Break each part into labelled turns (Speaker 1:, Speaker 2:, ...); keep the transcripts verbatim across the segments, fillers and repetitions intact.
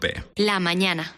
Speaker 1: La mañana.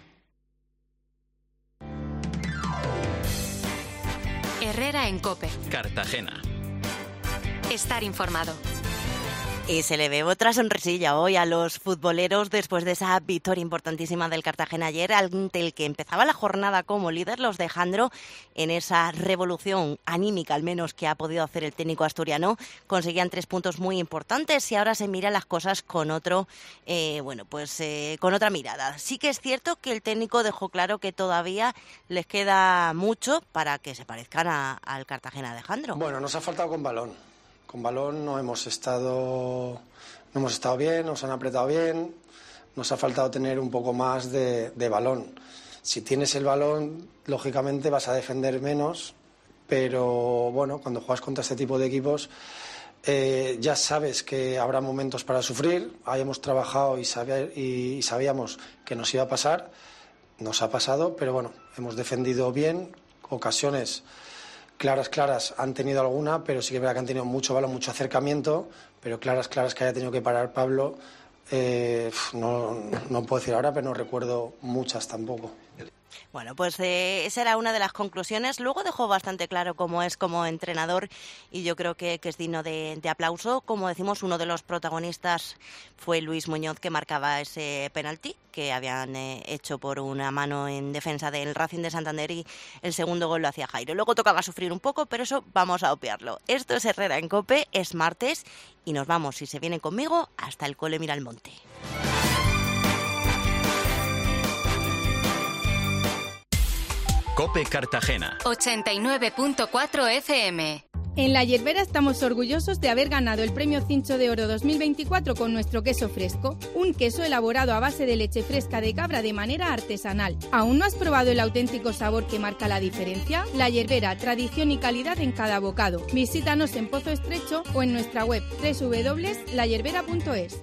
Speaker 1: Herrera en COPE.
Speaker 2: Cartagena.
Speaker 1: Estar informado.
Speaker 3: Y se le ve otra sonrisilla hoy a los futboleros después de esa victoria importantísima del Cartagena ayer, ante el que empezaba la jornada como líder, los de Jandro, en esa revolución anímica al menos que ha podido hacer el técnico asturiano. Conseguían tres puntos muy importantes y ahora se miran las cosas con otro, eh, bueno, pues eh, con otra mirada. Sí que es cierto que el técnico dejó claro que todavía les queda mucho para que se parezcan a, al Cartagena de Jandro.
Speaker 4: Bueno, nos ha faltado con balón. Con balón no hemos estado no hemos estado bien, nos han apretado bien, nos ha faltado tener un poco más de, de balón. Si tienes el balón, lógicamente vas a defender menos, pero bueno, cuando juegas contra este tipo de equipos eh, ya sabes que habrá momentos para sufrir. Ahí hemos trabajado y, sabe, y sabíamos que nos iba a pasar, nos ha pasado, pero bueno, hemos defendido bien, ocasiones claras, claras han tenido alguna, pero sí que es verdad que han tenido mucho balón, mucho acercamiento, pero claras, claras que haya tenido que parar Pablo, eh, no, no puedo decir ahora, pero no recuerdo muchas tampoco.
Speaker 3: Bueno, pues eh, esa era una de las conclusiones. Luego dejó bastante claro cómo es como entrenador y yo creo que, que es digno de, de aplauso. Como decimos, uno de los protagonistas fue Luis Muñoz, que marcaba ese penalti que habían eh, hecho por una mano en defensa del Racing de Santander, y el segundo gol lo hacía Jairo. Luego tocaba sufrir un poco, pero eso vamos a obviarlo. Esto es Herrera en COPE, es martes y nos vamos, si se vienen conmigo, hasta el Cole Miralmonte.
Speaker 2: COPE Cartagena.
Speaker 1: ochenta y nueve punto cuatro F M.
Speaker 5: En La Yerbera estamos orgullosos de haber ganado el Premio Cincho de Oro dos mil veinticuatro con nuestro queso fresco, un queso elaborado a base de leche fresca de cabra de manera artesanal. ¿Aún no has probado el auténtico sabor que marca la diferencia? La Yerbera, tradición y calidad en cada bocado. Visítanos en Pozo Estrecho o en nuestra web doble u doble u doble u punto la yerbera punto es.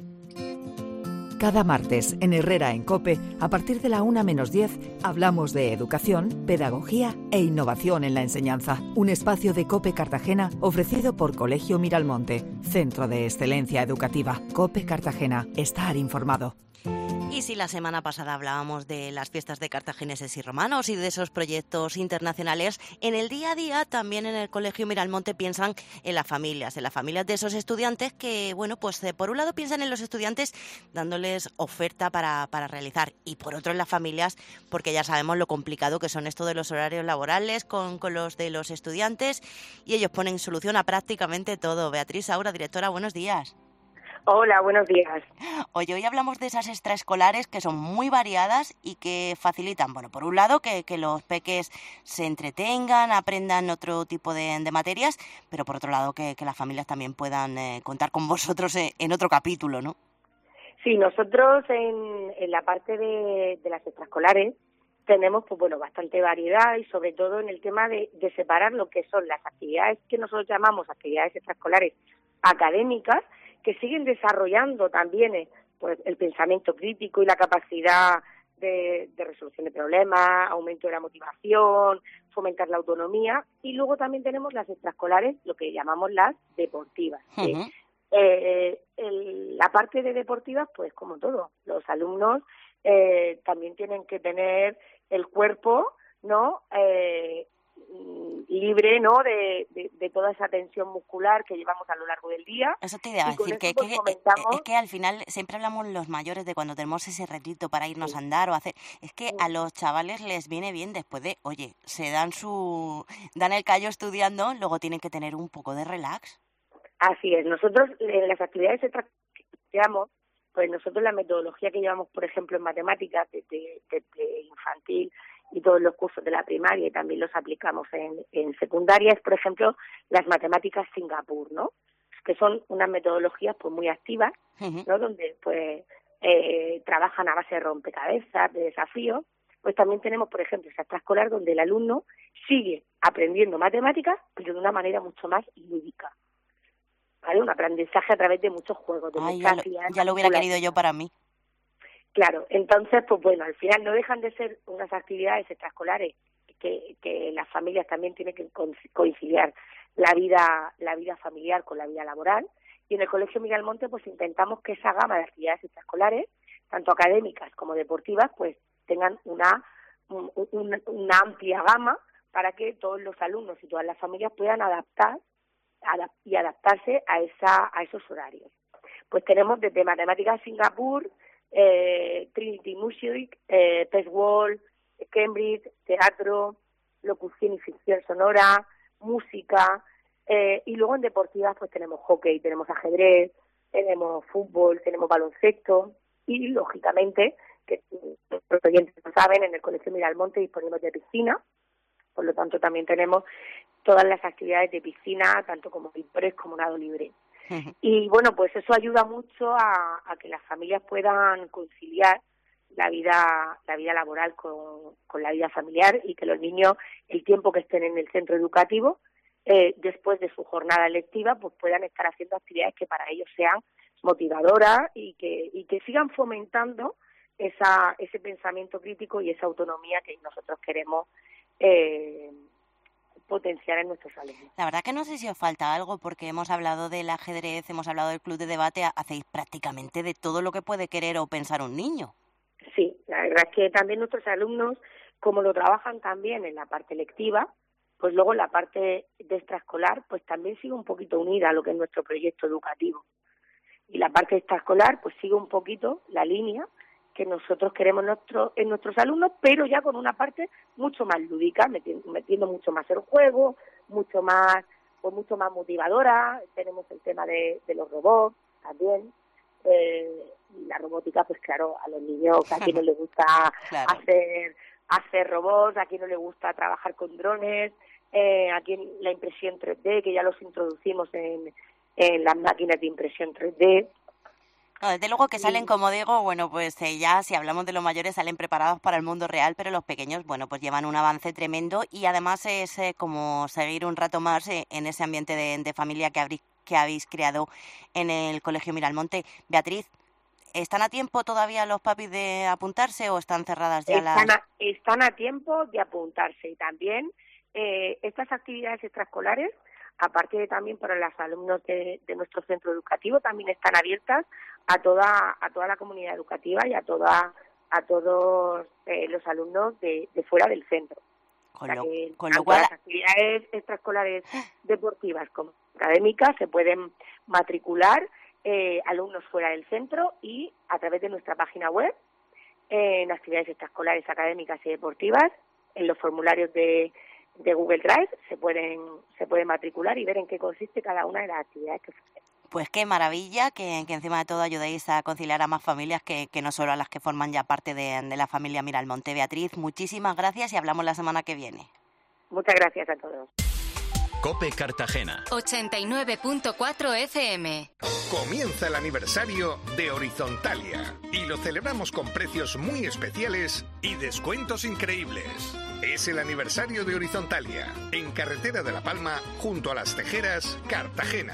Speaker 6: Cada martes en Herrera en COPE, a partir de la una menos diez, hablamos de educación, pedagogía e innovación en la enseñanza. Un espacio de COPE Cartagena ofrecido por Colegio Miralmonte, Centro de Excelencia Educativa. COPE Cartagena, estar informado.
Speaker 3: Y si la semana pasada hablábamos de las fiestas de cartagineses y romanos y de esos proyectos internacionales, en el día a día también en el Colegio Miralmonte piensan en las familias, en las familias de esos estudiantes que, bueno, pues eh, por un lado piensan en los estudiantes dándoles oferta para, para realizar, y por otro en las familias, porque ya sabemos lo complicado que son esto de los horarios laborales con, con los de los estudiantes, y ellos ponen solución a prácticamente todo. Beatriz Saura, directora, buenos días.
Speaker 7: Hola, buenos días.
Speaker 3: Oye, hoy hablamos de esas extraescolares que son muy variadas y que facilitan, bueno, por un lado, que, que los peques se entretengan, aprendan otro tipo de, de materias, pero por otro lado, que, que las familias también puedan eh, contar con vosotros en, en otro capítulo, ¿no?
Speaker 7: Sí, nosotros en, en la parte de, de las extraescolares tenemos, pues bueno, bastante variedad, y sobre todo en el tema de, de separar lo que son las actividades que nosotros llamamos actividades extraescolares académicas, que siguen desarrollando también eh, pues, el pensamiento crítico y la capacidad de, de resolución de problemas, aumento de la motivación, fomentar la autonomía, y luego también tenemos las extraescolares, lo que llamamos las deportivas. ¿sí? Uh-huh. eh, el, la parte de deportivas, pues como todo, los alumnos eh, también tienen que tener el cuerpo, ¿no?, eh, libre, ¿no?, de, de, de toda esa tensión muscular que llevamos a lo largo del día.
Speaker 3: Eso te iba a decir, que,
Speaker 7: pues
Speaker 3: que
Speaker 7: comentamos...
Speaker 3: es que al final siempre hablamos los mayores de cuando tenemos ese retito para irnos sí. a andar o hacer... Es que sí. a los chavales les viene bien después de, oye, se dan su dan el callo estudiando, luego tienen que tener un poco de relax.
Speaker 7: Así es. Nosotros, en las actividades extra que estudiamos, pues nosotros la metodología que llevamos, por ejemplo, en matemáticas desde, desde infantil y todos los cursos de la primaria, y también los aplicamos en, en secundaria, es, por ejemplo, las matemáticas Singapur, ¿no?, que son unas metodologías pues muy activas, uh-huh. ¿no?, donde pues eh, trabajan a base de rompecabezas, de desafíos. Pues también tenemos, por ejemplo, esa extraescolar donde el alumno sigue aprendiendo matemáticas, pero de una manera mucho más lúdica, ¿vale? Un aprendizaje a través de muchos juegos, de
Speaker 3: Ay,
Speaker 7: muchas
Speaker 3: ya, lo, ya lo hubiera querido yo para mí.
Speaker 7: Claro, entonces, pues bueno, al final no dejan de ser unas actividades extraescolares que, que las familias también tienen que conciliar la vida, la vida familiar con la vida laboral, y en el Colegio Miralmonte pues intentamos que esa gama de actividades extraescolares tanto académicas como deportivas, pues tengan una, un, un, una amplia gama para que todos los alumnos y todas las familias puedan adaptar adap- y adaptarse a esa a esos horarios. Pues tenemos desde Matemáticas Singapur, eh, Trinity Music, eh, Pestwall, Cambridge, teatro, locución y ficción sonora, música, eh, y luego en deportivas pues tenemos hockey, tenemos ajedrez, tenemos fútbol, tenemos baloncesto y, lógicamente, que los oyentes lo saben, en el Colegio Miralmonte disponemos de piscina, por lo tanto también tenemos todas las actividades de piscina, tanto como express como nado libre. Uh-huh. Y bueno, pues eso ayuda mucho a, a que las familias puedan conciliar la vida la vida laboral con, con la vida familiar y que los niños, el tiempo que estén en el centro educativo, eh, después de su jornada lectiva, pues puedan estar haciendo actividades que para ellos sean motivadoras y que y que sigan fomentando esa ese pensamiento crítico y esa autonomía que nosotros queremos eh, potenciar en nuestros alumnos.
Speaker 3: La verdad que no sé si os falta algo, porque hemos hablado del ajedrez, hemos hablado del club de debate, hacéis prácticamente de todo lo que puede querer o pensar un niño.
Speaker 7: Sí, la verdad es que también nuestros alumnos, como lo trabajan también en la parte lectiva, pues luego la parte de extraescolar, pues también sigue un poquito unida a lo que es nuestro proyecto educativo. Y la parte extraescolar, pues sigue un poquito la línea que nosotros queremos nuestro, en nuestros alumnos, pero ya con una parte mucho más lúdica, metiendo, metiendo mucho más el juego, mucho más, pues mucho más motivadora. Tenemos el tema de, de los robots también. Eh, la robótica, pues claro, a los niños, a quien no les gusta claro. hacer hacer robots, a quien no le gusta trabajar con drones, eh, a quien la impresión tres D, que ya los introducimos en, en las máquinas de impresión tres D.
Speaker 3: No, desde luego que salen, como digo, bueno, pues eh, ya si hablamos de los mayores salen preparados para el mundo real, pero los pequeños, bueno, pues llevan un avance tremendo y además es eh, como seguir un rato más eh, en ese ambiente de, de familia que habréis que habéis creado en el Colegio Miralmonte. Beatriz, ¿están a tiempo todavía los papis de apuntarse o están cerradas ya
Speaker 7: están
Speaker 3: las...?
Speaker 7: A, están a tiempo de apuntarse y también eh, estas actividades extraescolares, aparte de también para los alumnos de, de nuestro centro educativo, también están abiertas a toda a toda la comunidad educativa y a toda a todos eh, los alumnos de, de fuera del centro.
Speaker 3: Con lo,
Speaker 7: o sea que,
Speaker 3: con lo cual
Speaker 7: las actividades extraescolares deportivas como académicas se pueden matricular eh, alumnos fuera del centro y a través de nuestra página web eh, en actividades extraescolares académicas y deportivas, en los formularios de, de Google Drive se pueden se pueden matricular y ver en qué consiste cada una de las actividades que ofrecemos.
Speaker 3: Pues qué maravilla que, que encima de todo ayudéis a conciliar a más familias que, que no solo a las que forman ya parte de, de la familia Miralmonte. Beatriz, muchísimas gracias y hablamos la semana que viene.
Speaker 7: Muchas gracias a todos.
Speaker 2: COPE Cartagena
Speaker 1: ochenta y nueve punto cuatro F M.
Speaker 8: Comienza el aniversario de Horizontalia y lo celebramos con precios muy especiales y descuentos increíbles. Es el aniversario de Horizontalia, en Carretera de La Palma, junto a Las Tejeras, Cartagena.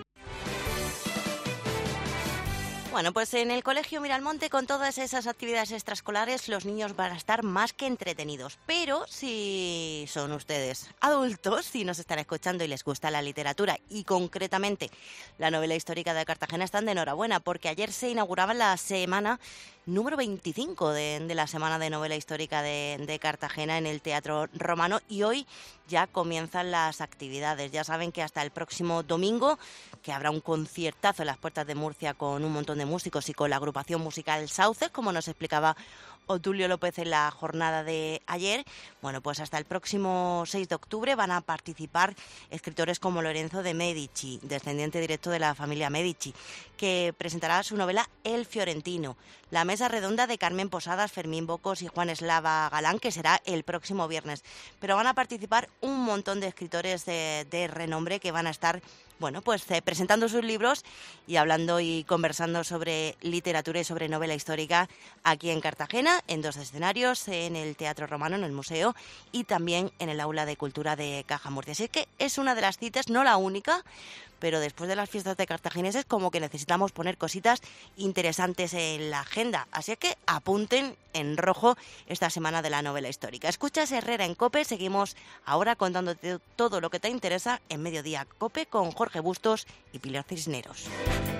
Speaker 3: Bueno, pues en el Colegio Miralmonte, con todas esas actividades extraescolares, los niños van a estar más que entretenidos. Pero si son ustedes adultos, si nos están escuchando y les gusta la literatura y concretamente la novela histórica de Cartagena, están de enhorabuena, porque ayer se inauguraba la semana número veinticinco de, de la Semana de Novela Histórica de, de Cartagena en el Teatro Romano y hoy ya comienzan las actividades. Ya saben que hasta el próximo domingo, que habrá un conciertazo en las puertas de Murcia con un montón de músicos y con la agrupación musical Sauces, como nos explicaba Otulio López en la jornada de ayer. Bueno, pues hasta el próximo seis de octubre van a participar escritores como Lorenzo de Medici, descendiente directo de la familia Medici, que presentará su novela El Fiorentino. La mesa redonda de Carmen Posadas, Fermín Bocos y Juan Eslava Galán, que será el próximo viernes. Pero van a participar un montón de escritores de, de renombre que van a estar, bueno, pues eh, presentando sus libros y hablando y conversando sobre literatura y sobre novela histórica aquí en Cartagena, en dos escenarios, en el Teatro Romano, en el museo y también en el Aula de Cultura de Caja Murcia. Así que es una de las citas, no la única, pero después de las fiestas de cartagineses como que necesitamos poner cositas interesantes en la agenda. Así que apunten en rojo esta semana de la novela histórica. Escuchas Herrera en COPE, seguimos ahora contándote todo lo que te interesa en Mediodía COPE con Jorge Bustos y Pilar Cisneros.